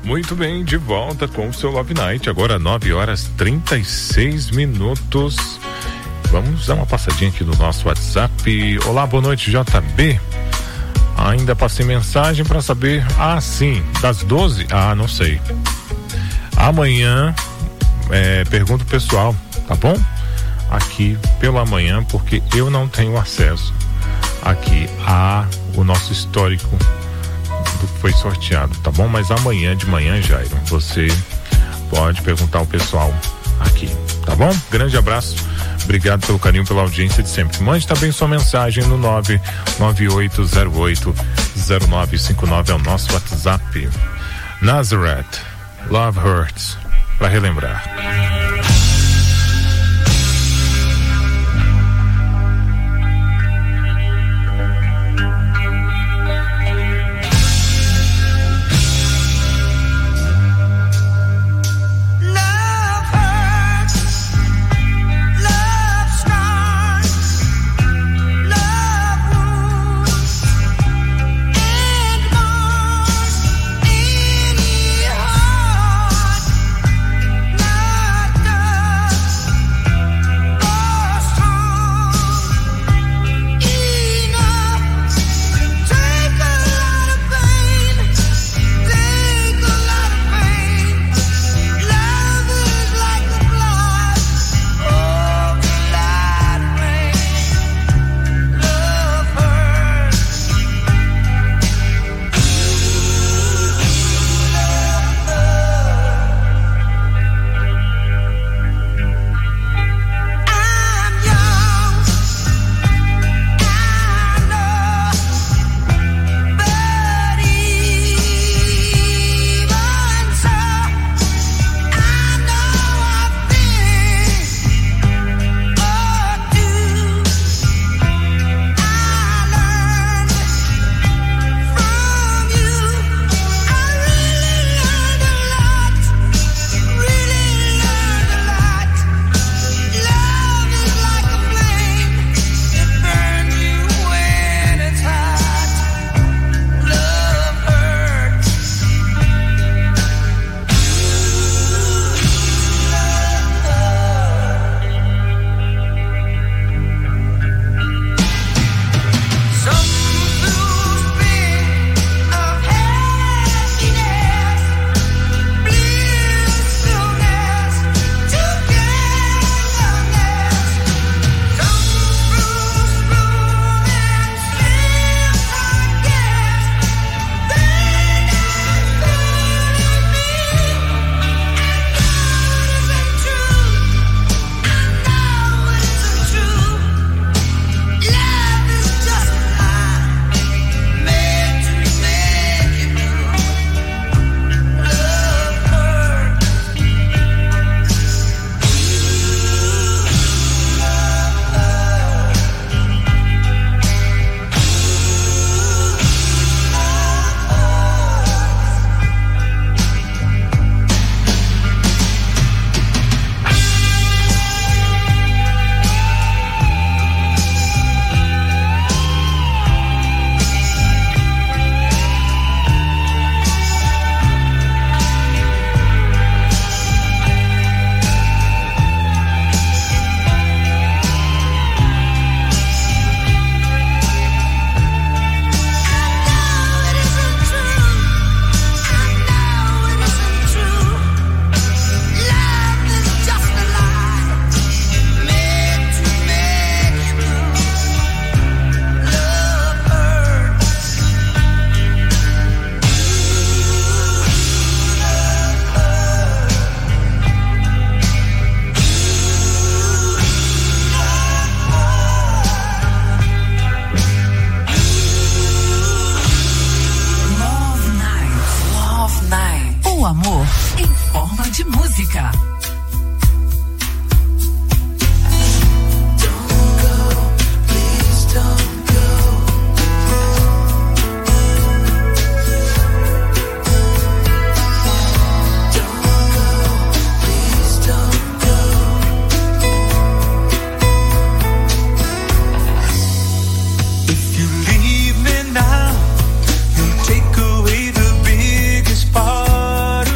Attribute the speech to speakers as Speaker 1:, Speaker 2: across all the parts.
Speaker 1: Muito bem, de volta com o seu Love Night, agora 9h36. Vamos dar uma passadinha aqui no nosso WhatsApp. Olá, boa noite, JB. Ainda passei mensagem para saber, sim, das 12? Não sei. Amanhã, pergunta pro pessoal, tá bom? Aqui pela manhã, porque eu não tenho acesso aqui o nosso histórico do que foi sorteado, tá bom? Mas amanhã de manhã, Jairo, você pode perguntar ao pessoal aqui, tá bom? Grande abraço, obrigado pelo carinho, pela audiência de sempre. Mande também sua mensagem no 998080959, é o nosso WhatsApp. Nazareth, Love Hurts, para relembrar.
Speaker 2: Take away the biggest part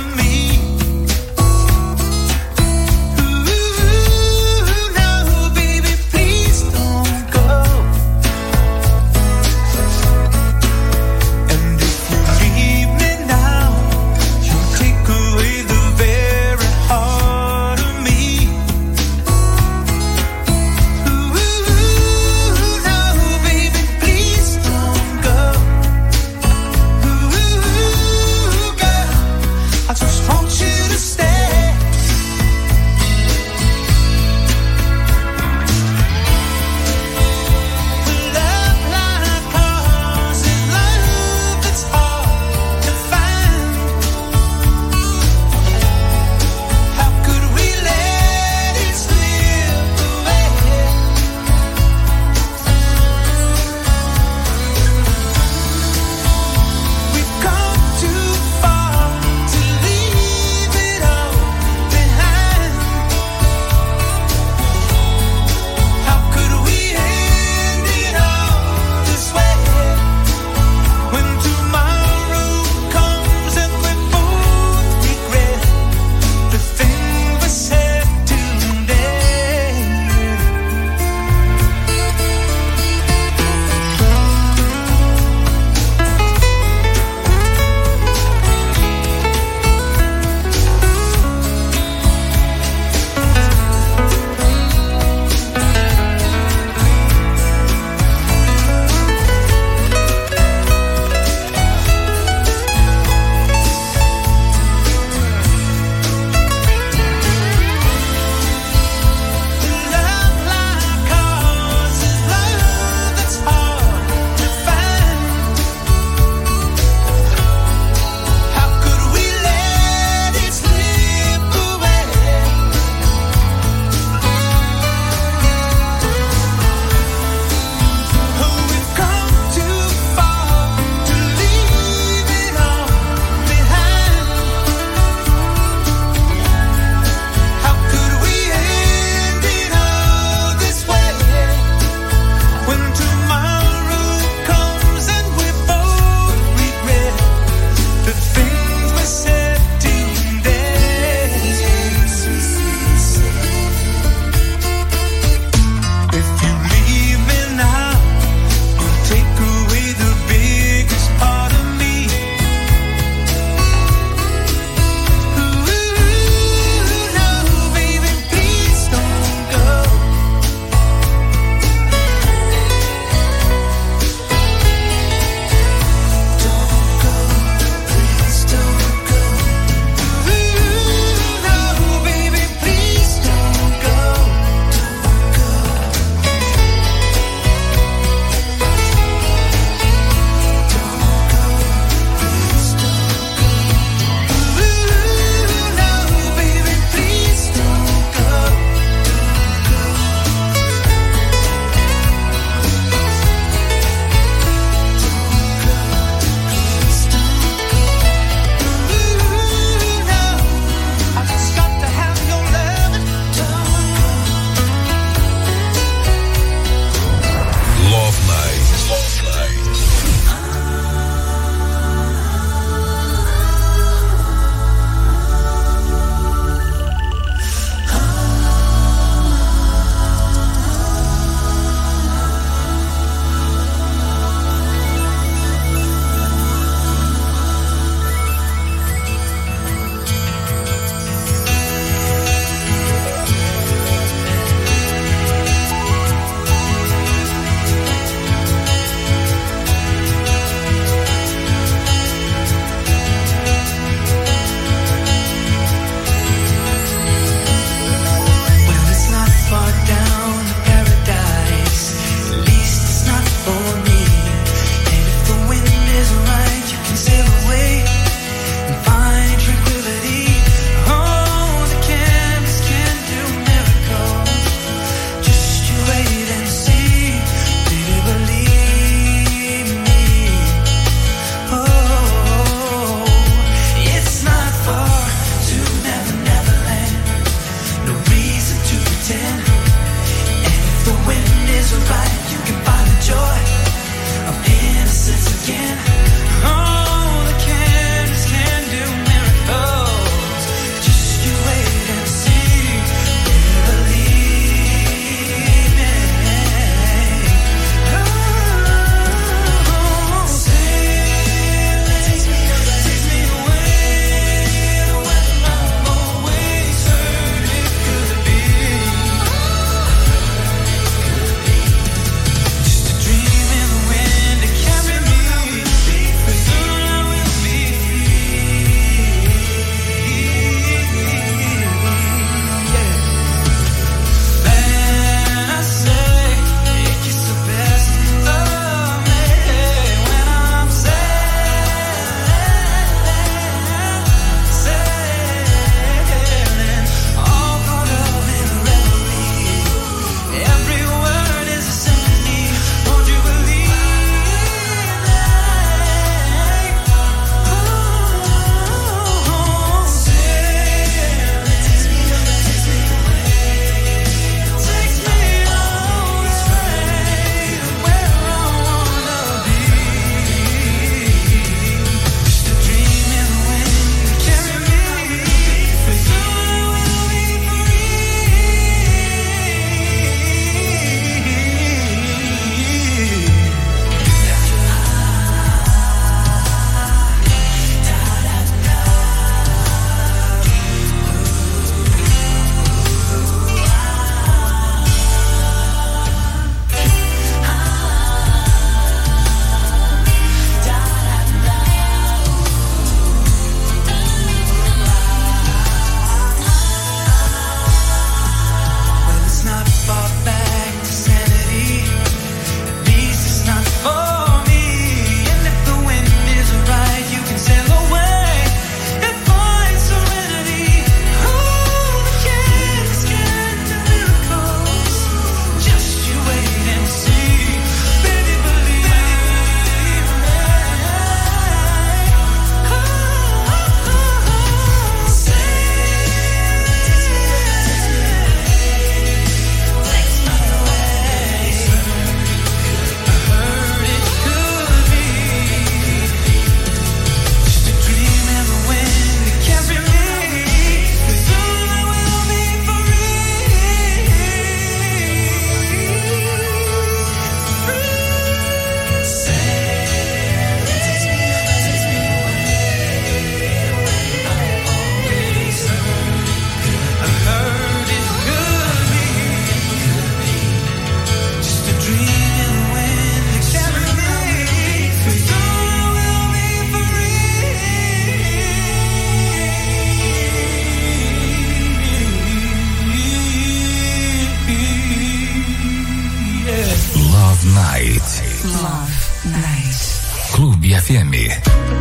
Speaker 2: FM.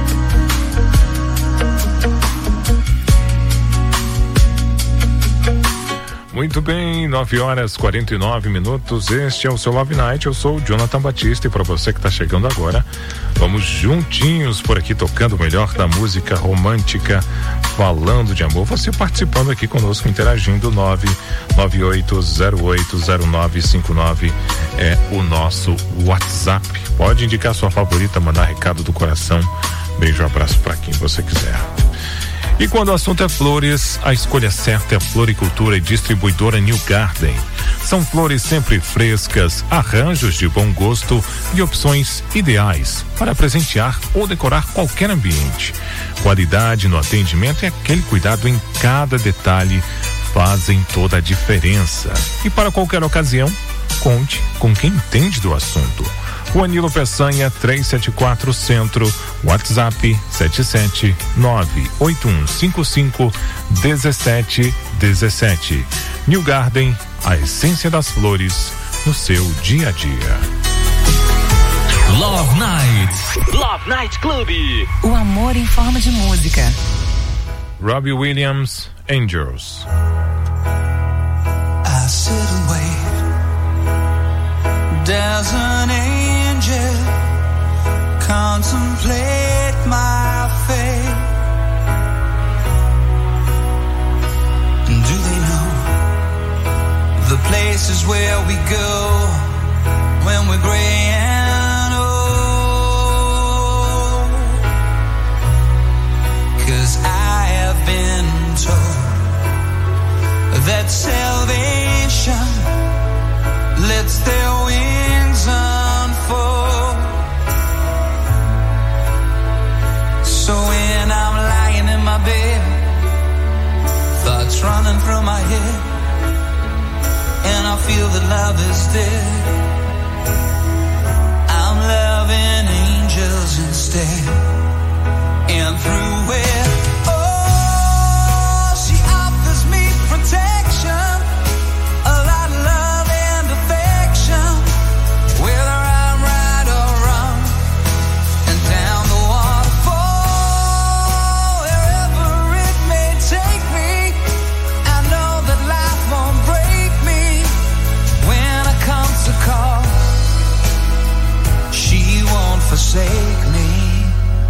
Speaker 1: Muito bem, 9h49. Este é o seu Love Night. Eu sou o Jonathan Batista e para você que está chegando agora, vamos juntinhos por aqui tocando o melhor da música romântica, falando de amor. Você participando aqui conosco, interagindo. 998080959 é o nosso WhatsApp. Pode indicar sua favorita, mandar recado do coração. Beijo, abraço para quem você quiser. E quando o assunto é flores, a escolha certa é Floricultura e Distribuidora New Garden. São flores sempre frescas, arranjos de bom gosto e opções ideais para presentear ou decorar qualquer ambiente. Qualidade no atendimento e aquele cuidado em cada detalhe fazem toda a diferença. E para qualquer ocasião, conte com quem entende do assunto. O Anilo Peçanha, 374 Centro, WhatsApp 77981551717. New Garden, a essência das flores no seu dia a dia.
Speaker 2: Love Night.
Speaker 3: Love Night Club.
Speaker 4: O amor em forma de música.
Speaker 1: Robbie Williams, Angels.
Speaker 5: I sit and wait. There's an angel, contemplate my fate. And do they know the places where we go when we're gray and old? 'Cause I have been told that salvation lets their wings unfold. So when I'm lying in my bed, thoughts running through my head, and I feel that love is dead, I'm loving angels instead. And through it, oh, she offers me protection, a lot of love and affection, whether I'm right or wrong, and down the waterfall, wherever it may take me, I know that life won't break me when I come to call. She won't forsake me.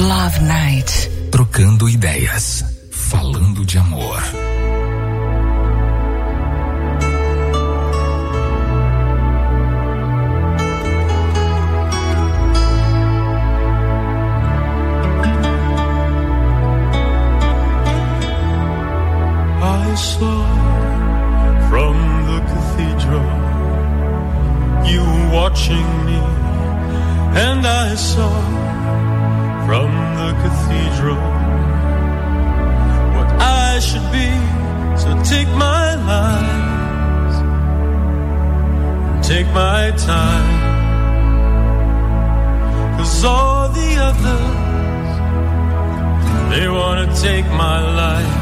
Speaker 4: Love Night.
Speaker 2: Trocando ideias, falando de amor.
Speaker 3: I saw from the cathedral you watching me, and I saw from the cathedral what I should be. So take my lies and take my time, 'cause all the others, they wanna take my life.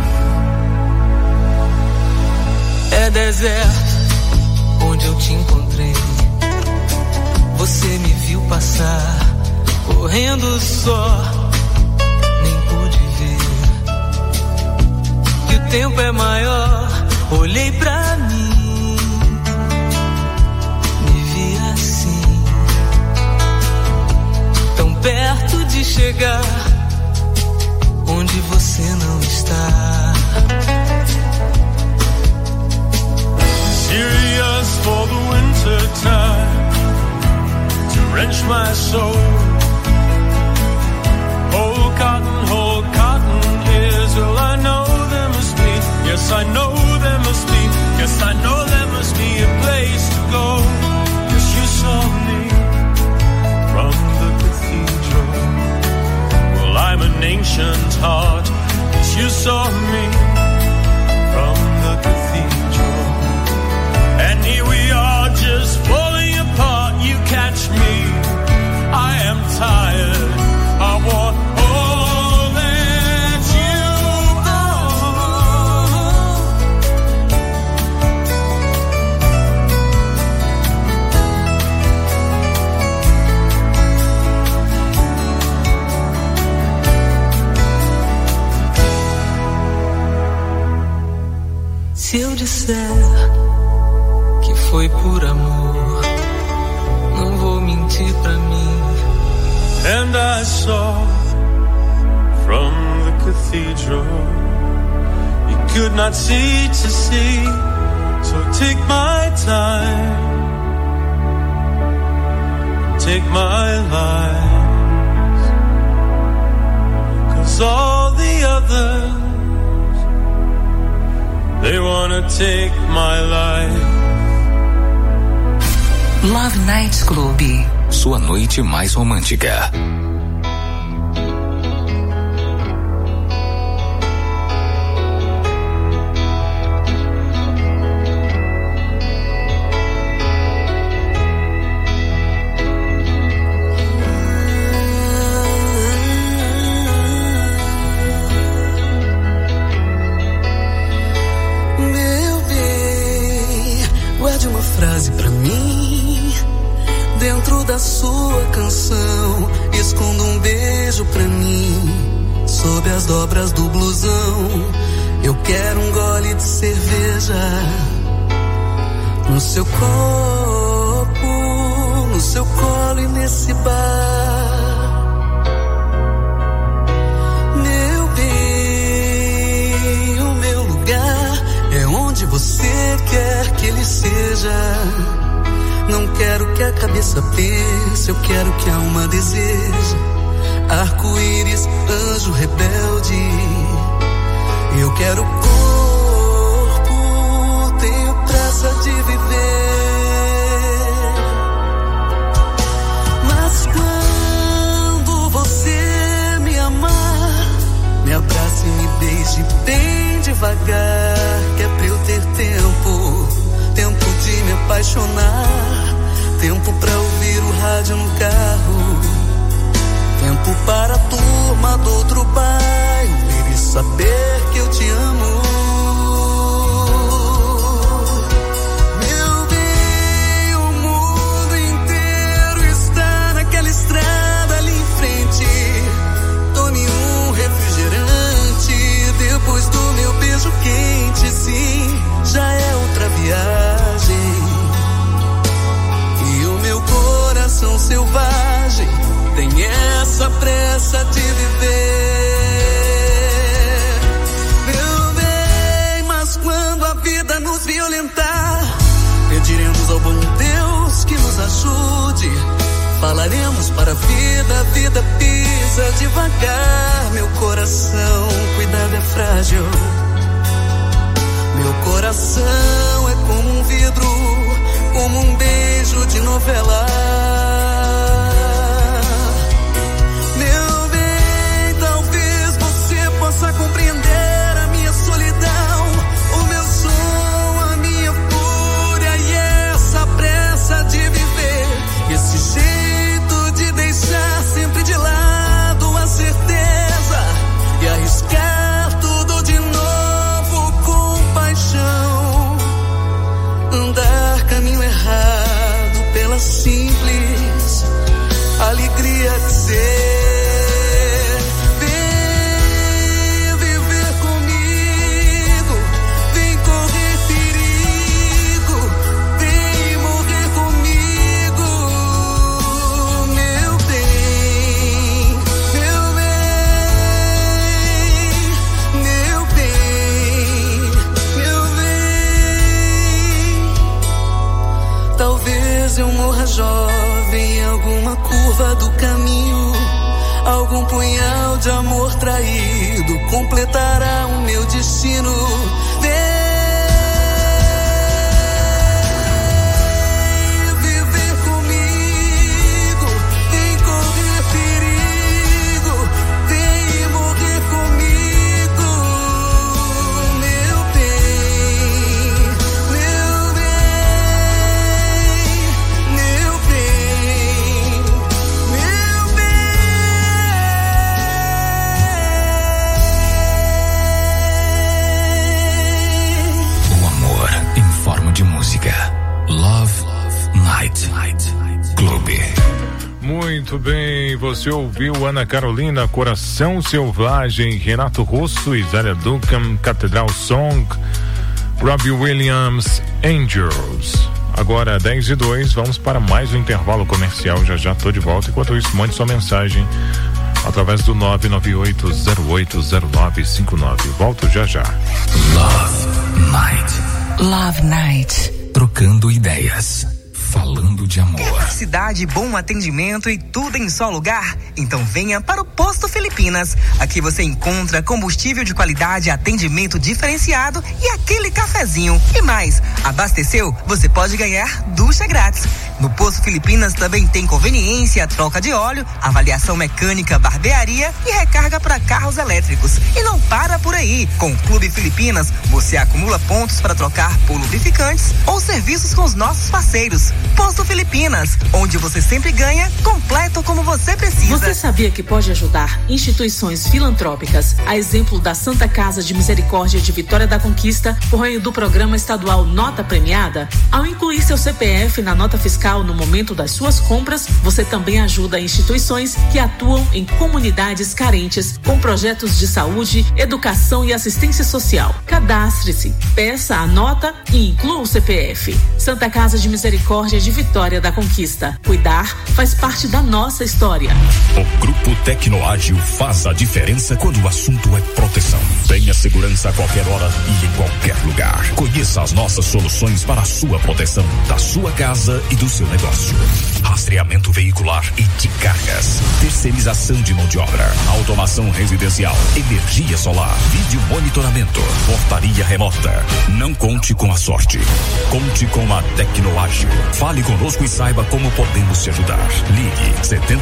Speaker 5: É deserto onde eu te encontrei. Você me viu passar, correndo só, nem pude ver que o tempo é maior. Olhei pra mim, me vi assim, tão perto de chegar onde você não está.
Speaker 3: Serious for the winter time, to wrench my soul. Whole cotton is, well, I know there must be, yes I know there must be, yes I know there must be a place to go. Yes, you saw me from the cathedral, well, I'm an ancient heart. Yes, you saw me from the cathedral, and here we are just falling apart. You catch me, I am tired, I want all that you
Speaker 5: Se eu disser que foi por amor, não vou mentir pra mim.
Speaker 3: And I saw from the cathedral you could not see to see. So take my time, take my lies, 'cause all the others, they wanna take my life.
Speaker 4: Love Night Club.
Speaker 2: Sua noite mais romântica.
Speaker 5: Meu bem, guarde uma frase pra mim dentro da sua canção. Esconda um beijo pra mim sob as dobras do blusão. Eu quero um gole de cerveja no seu copo, no seu colo e nesse bar. Meu bem, o meu lugar é onde você quer que ele seja. Não quero que a cabeça pense, eu quero que a alma deseje. Arco-íris, anjo rebelde, eu quero corpo, tenho pressa de viver. Mas quando você me amar, me abrace e me beije bem devagar, que é pra eu ter tempo de me apaixonar, tempo pra ouvir o rádio no carro, tempo para a turma do outro bairro vir e saber que eu te amo. Meu bem, o mundo inteiro está naquela estrada ali em frente. Tome um refrigerante depois do meu beijo quente, sim, já é outra viagem. E o meu coração selvagem tem essa essa pressa de viver. Meu bem, mas quando a vida nos violentar, pediremos ao bom Deus que nos ajude. Falaremos para a vida pisa devagar. Meu coração, cuidado, é frágil. Meu coração é como um vidro, como um beijo de novela. Meu bem, talvez você possa compreender a minha solidão, o meu som, a minha fúria e essa pressa de viver. Esse jeito de deixar sempre de lado a certeza e arriscar tudo de novo com paixão. Andar caminho errado pela simples alegria de ser. Vem viver comigo, vem correr perigo, vem morrer comigo, meu bem, meu bem, meu bem, meu bem. Talvez eu morra jovem em alguma curva do caminho, algum punhal de amor traído completará o meu destino. Vem viver comigo, vem correr perigo, vem morrer comigo, meu bem, meu bem, meu bem, meu bem.
Speaker 2: O amor em forma de música. Love Night Clube.
Speaker 1: Muito bem, você ouviu Ana Carolina, Coração Selvagem, Renato Russo e Zélia Duncan, Catedral Song, Robbie Williams, Angels. Agora 10:02, vamos para mais um intervalo comercial, já tô de volta. Enquanto isso, mande sua mensagem através do 998080959. Volto já.
Speaker 2: Love Night. Trocando ideias. Falando de amor.
Speaker 6: Cidade, bom atendimento e tudo em só lugar? Então venha para o Posto Filipinas. Aqui você encontra combustível de qualidade, atendimento diferenciado e aquele cafezinho. E mais, abasteceu? Você pode ganhar ducha grátis. No Posto Filipinas também tem conveniência, troca de óleo, avaliação mecânica, barbearia e recarga para carros elétricos. E não para por aí. Com o Clube Filipinas, você acumula pontos para trocar por lubrificantes ou serviços com os nossos parceiros. Posto Filipinas, onde você sempre ganha, completo como você precisa.
Speaker 7: Você sabia que pode ajudar instituições filantrópicas, a exemplo da Santa Casa de Misericórdia de Vitória da Conquista, por meio do programa estadual Nota Premiada? Ao incluir seu CPF na nota fiscal no momento das suas compras, você também ajuda instituições que atuam em comunidades carentes, com projetos de saúde, educação e assistência social. Cadastre-se, peça a nota e inclua o CPF. Santa Casa de Misericórdia de Vitória da Conquista. Cuidar faz parte da nossa história.
Speaker 8: O Grupo Tecnoágil faz a diferença quando o assunto é proteção. Tenha segurança a qualquer hora e em qualquer lugar. Conheça as nossas soluções para a sua proteção, da sua casa e do seu negócio. Rastreamento veicular e de cargas. Terceirização de mão de obra. Automação residencial. Energia solar. Vídeo monitoramento. Portaria remota. Não conte com a sorte. Conte com a Tecnoágil. Fale conosco e saiba como podemos te ajudar. Ligue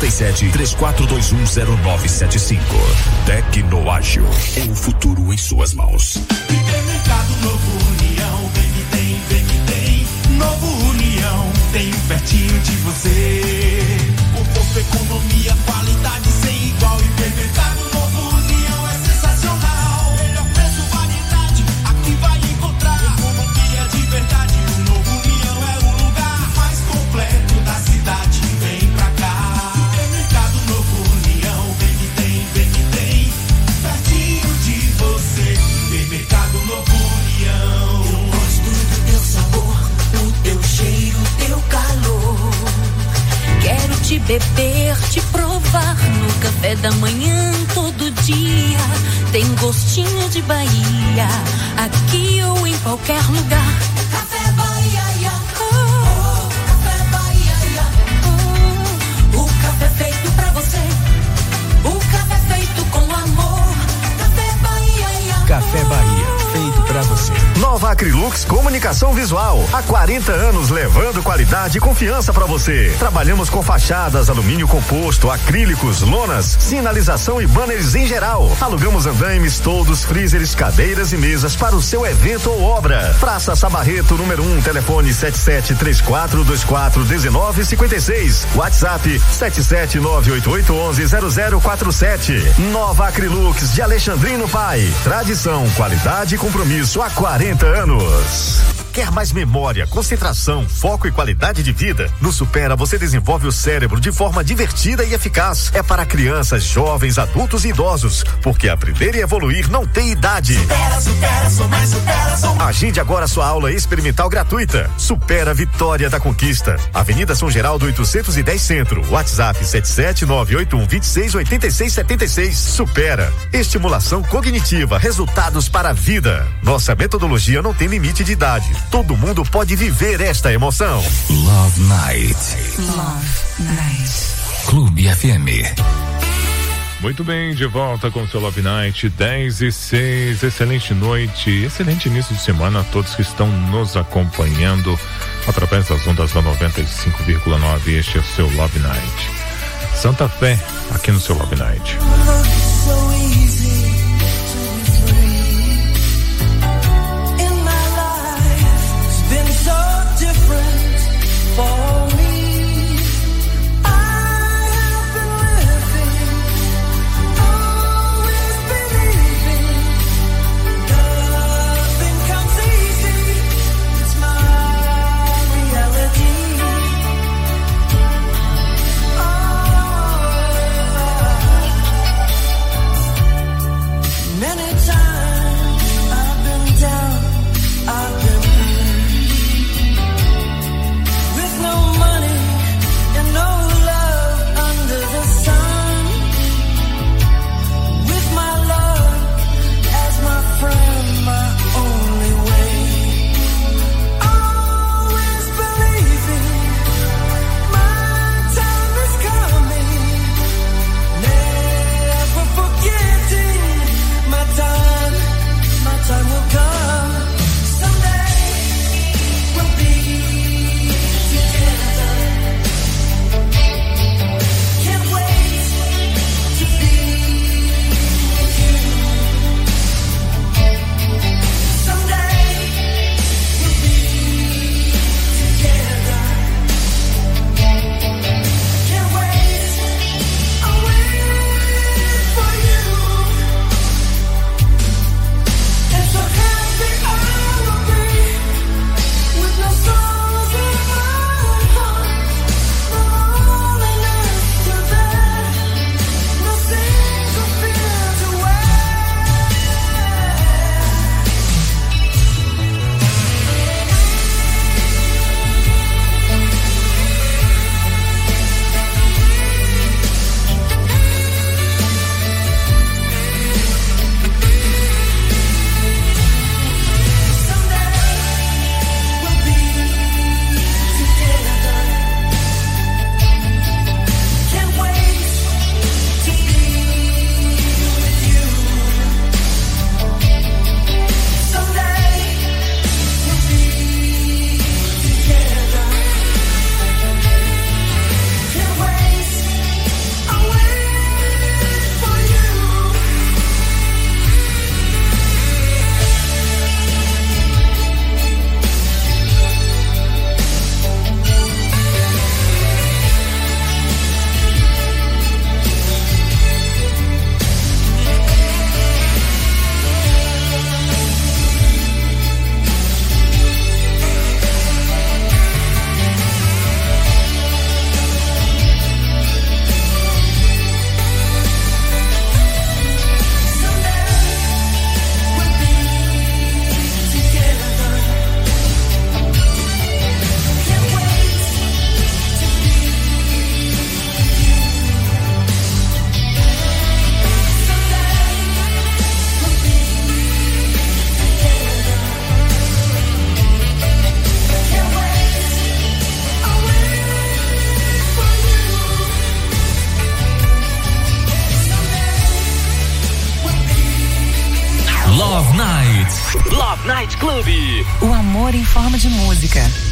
Speaker 8: 77-3421-0975. Tecnoágil. O futuro em suas mãos.
Speaker 3: Hipermercado Novo União, vem que tem. Novo União, tem pertinho de você. Conforto, economia, qualidade sem igual. Hipermercado Novo União é sensacional. Melhor preço, variedade, aqui vai encontrar. Economia de verdade, o Novo União é o lugar mais completo da cidade. Vem pra cá. Hipermercado Novo União, vem que tem. Pertinho de você. Hipermercado Novo União. Eu gosto do teu sabor, o teu cheiro, teu calor.
Speaker 9: Quero te beber, te provar.
Speaker 5: levar no café da manhã todo dia. Tem gostinho de Bahia, aqui ou em qualquer lugar. Café Bahia, oh, Café Bahia, oh, o café feito pra você, o café feito com amor. Café Bahia,
Speaker 9: Café Bahia, feito pra você.
Speaker 10: Nova Acrylux Comunicação Visual, há 40 anos levando qualidade e confiança para você. Trabalhamos com fachadas, alumínio composto, acrílicos, lonas, sinalização e banners em geral. Alugamos andaimes, toldos, freezers, cadeiras e mesas para o seu evento ou obra. Praça Sabarreto, número 1, telefone 7734241956. WhatsApp 77988110047. Nova Acrylux de Alexandrino Pai. Tradição, qualidade e compromisso há 40 anos. Quer mais memória, concentração, foco e qualidade de vida? No Supera você desenvolve o cérebro de forma divertida e eficaz. É para crianças, jovens, adultos e idosos, porque aprender e evoluir não tem idade.
Speaker 3: Supera, supera, sou mais supera, sou mais.
Speaker 10: Agende agora sua aula experimental gratuita. Supera Vitória da Conquista. Avenida São Geraldo 810 Centro. WhatsApp 77981268676. Supera. Estimulação cognitiva, resultados para a vida. Nossa metodologia não tem limite de idade. Todo mundo pode viver esta emoção.
Speaker 2: Love Night.
Speaker 4: Love Night.
Speaker 2: Clube FM.
Speaker 1: Muito bem, de volta com o seu Love Night, 10:06. Excelente noite, excelente início de semana a todos que estão nos acompanhando através das ondas da 95,9. Este é o seu Love Night. Santa Fé, aqui no seu Love Night.
Speaker 2: Love Night. Love Night Club.
Speaker 4: O amor em forma de música.